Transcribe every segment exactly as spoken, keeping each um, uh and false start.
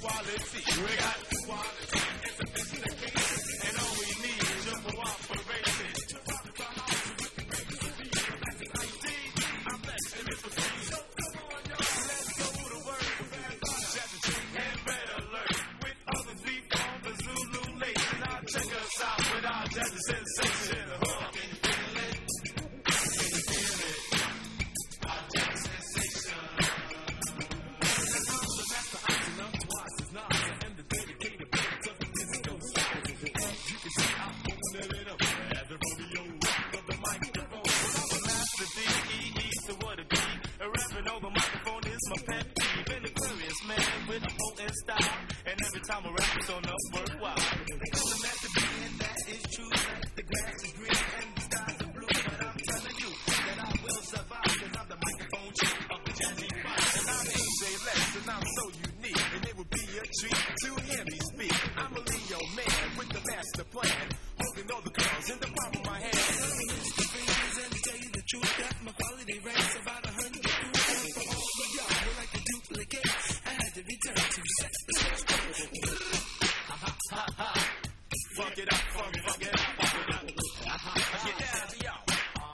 quality. We got quality, insufficient occasion, and all we need is your cooperation. I'm blessed in this position. So come on, y'all, let's go to work. And red alert. With others, we form the Zulu Nation. Now check us out with our jazzy sensation. Huh? Can you feel it? Can you feel it? Our jazzy sensation. That's the icing up twice as nice. I am the dedicated player to the disco style. As you can see, I'm pulling it up. As the rodeo of the microphone. I'm a master D E E, so what it be? A rapping over microphone is my pet peeve. An Aquarius man with a potent style. And every time I rap, it's on up worthwhile. The master D, and that is true. Like the grass is green and the skies are blue. But I'm telling you that I will survive. Cause I'm the microphone chief of the jazzy fight. And I'm A J Lex, and I'm so unique. And it would be a treat to hear me speak. I'm a Leo man with the master plan. Holding all the girls in the palm of my hand. And to tell you the truth, that my quality ranks about a hundred proof. And for all of y'all who like to duplicate, I had to return to set the first code. Ha ha ha. Fuck it up, fuck, fuck it up, fuck it up. Get down to y'all.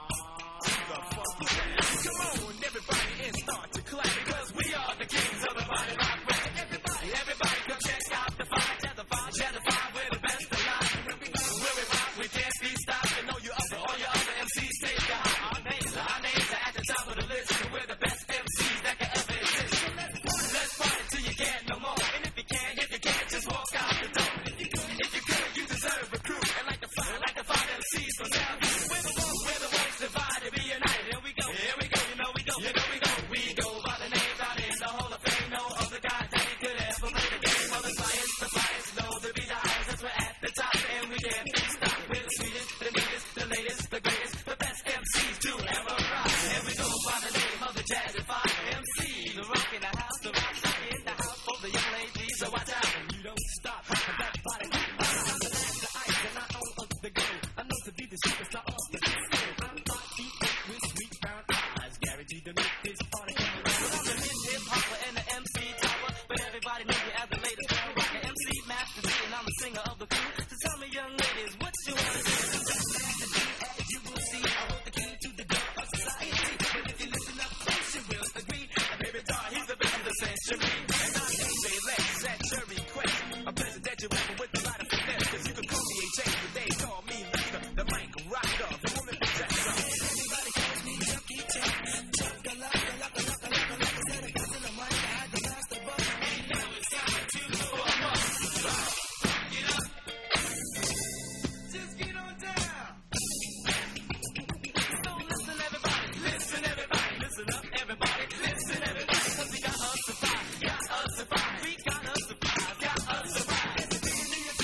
The fuck is that? Come on, everybody, and start to clap. Because we are the kings of the body rock rap. Everybody, everybody, come check out the vibe. Check the vibe, check the vibe, we're the best alive. Where we rock, we can't be stopped. And know you other, all your other M Cs take the high. Our names, our names are at the top of the list. We're the best M Cs that can ever exist. Let's party till you can't no more. And if you can't, if you can't, just walk out the door. If you could, you deserve a crew. And like the five, like the five M Cs from down here. We're the ones, we're the ones divided, be united. Here we go, here we go, you know we go, you know we go. We go by the names out in the Hall of Fame. No other guy that he could ever play the game of the science. The science know to be the highest. That's we're at the top and we can't be stopped. We're the sweetest, the neatest, the latest, the greatest, the best M Cs to ever rock. And we go by the name of the Jazzy Five M C. The rock in the house, the rock in the house for the young ladies. So watch out and you don't stop. That body, I'm the man, the ice, and I own up the go. I know to be the superstar of the disco. I'm R E with sweet brown eyes, guaranteed to make this party come alive. Well, I'm the hip hopper and the M C tower, but everybody knows me as the latest girl rock. The M C master D, and I'm the singer of the crew. So tell me, young ladies, what you wanna do? As you will see, I hold the key to the door of society. But if you listen up close, you will agree. And baby doll, he's the best of the century. And I'm A J Lex, at your request. A pleasure that you're rapping with a lot of finesse. Cause you can call me A J, but they call me Lester. The mic rocked up, the woman possessed up. Everybody calls me Chucky Chuck. Chuck a lot, a lot, a lot, a lot, a lot. Instead of passing the mic, I had to pass the buck. And now it's time to perform up. Get up. Just get on down. So listen, everybody, listen, everybody, listen up, everybody, listen, everybody. Cause we got us to fight, got us to fight, we got us to fight, got us to fight.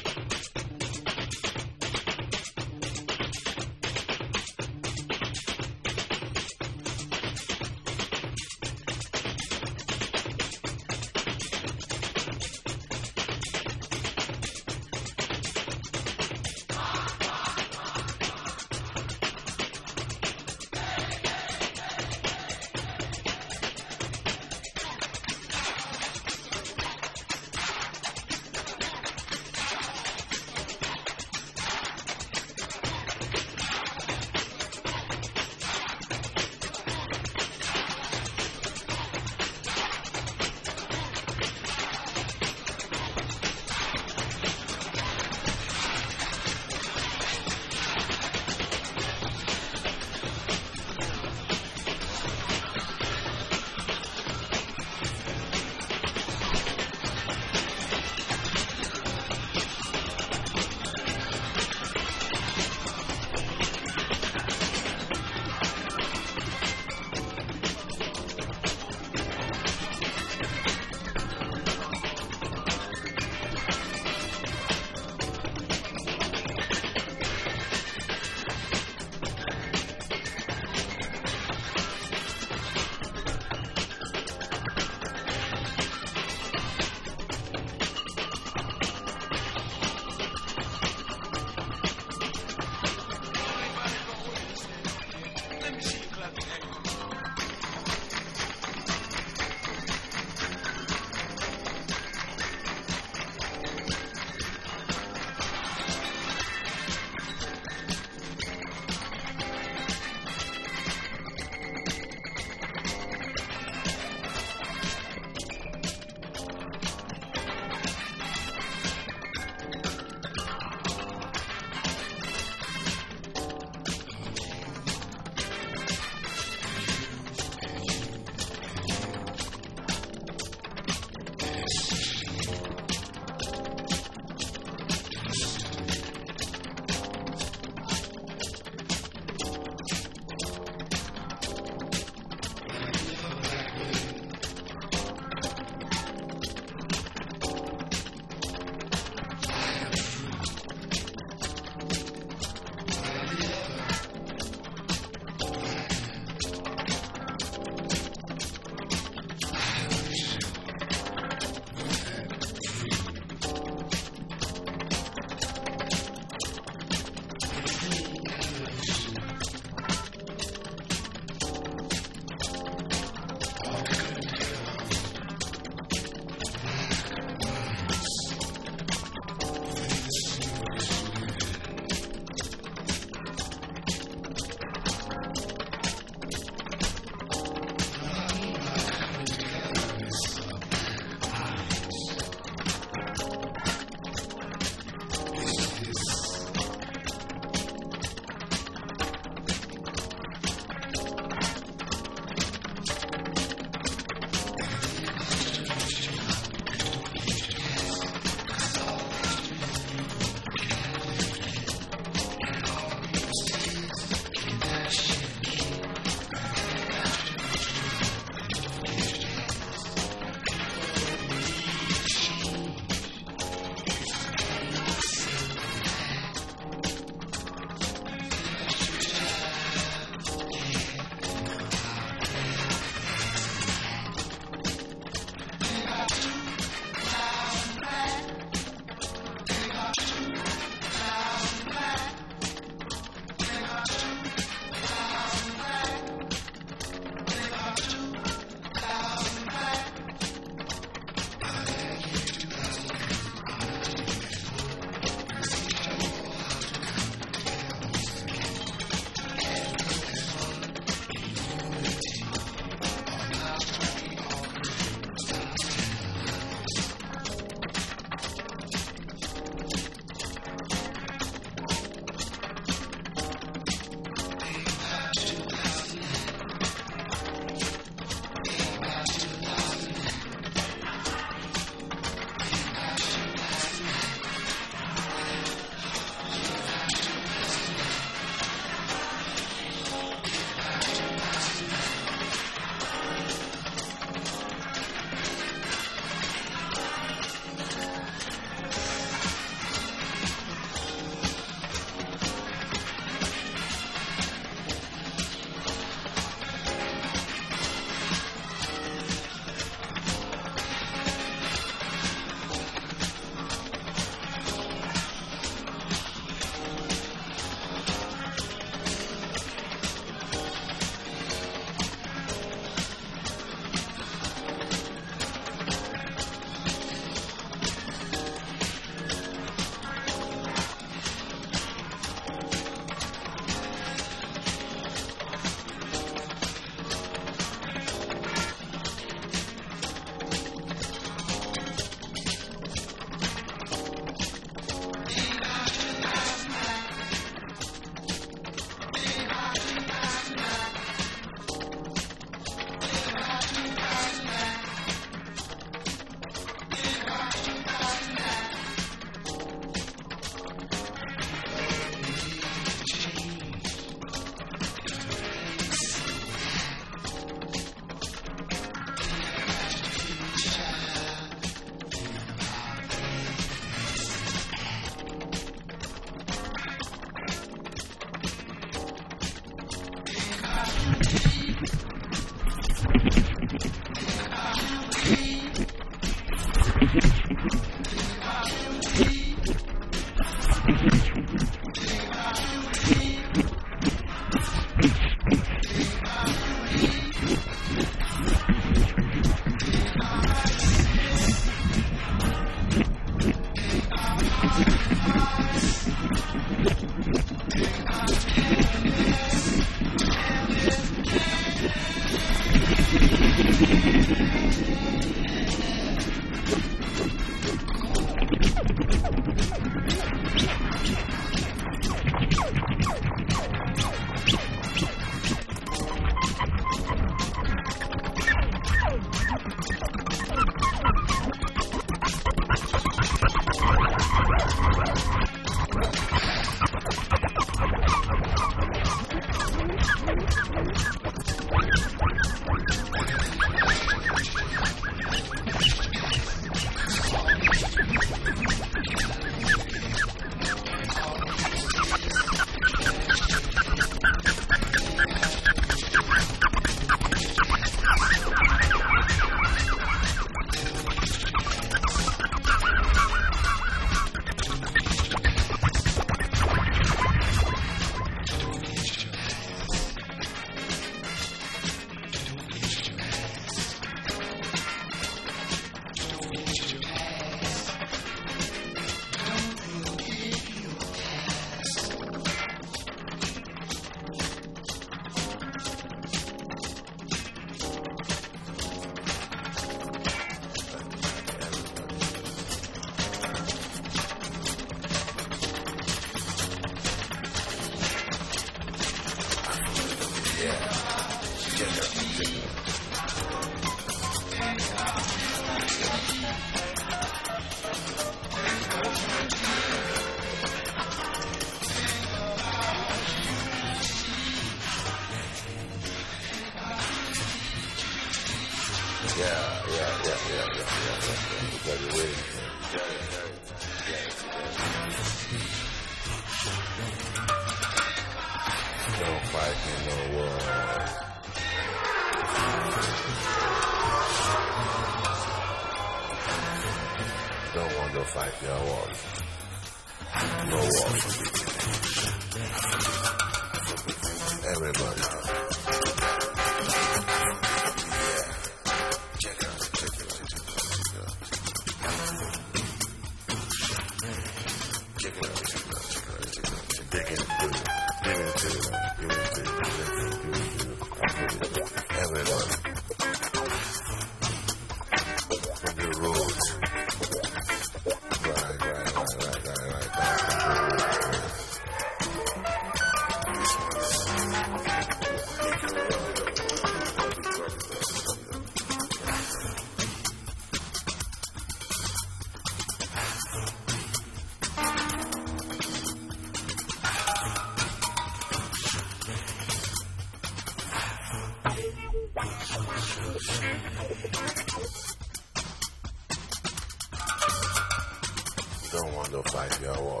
Don't want to fight your war.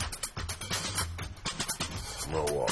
No war.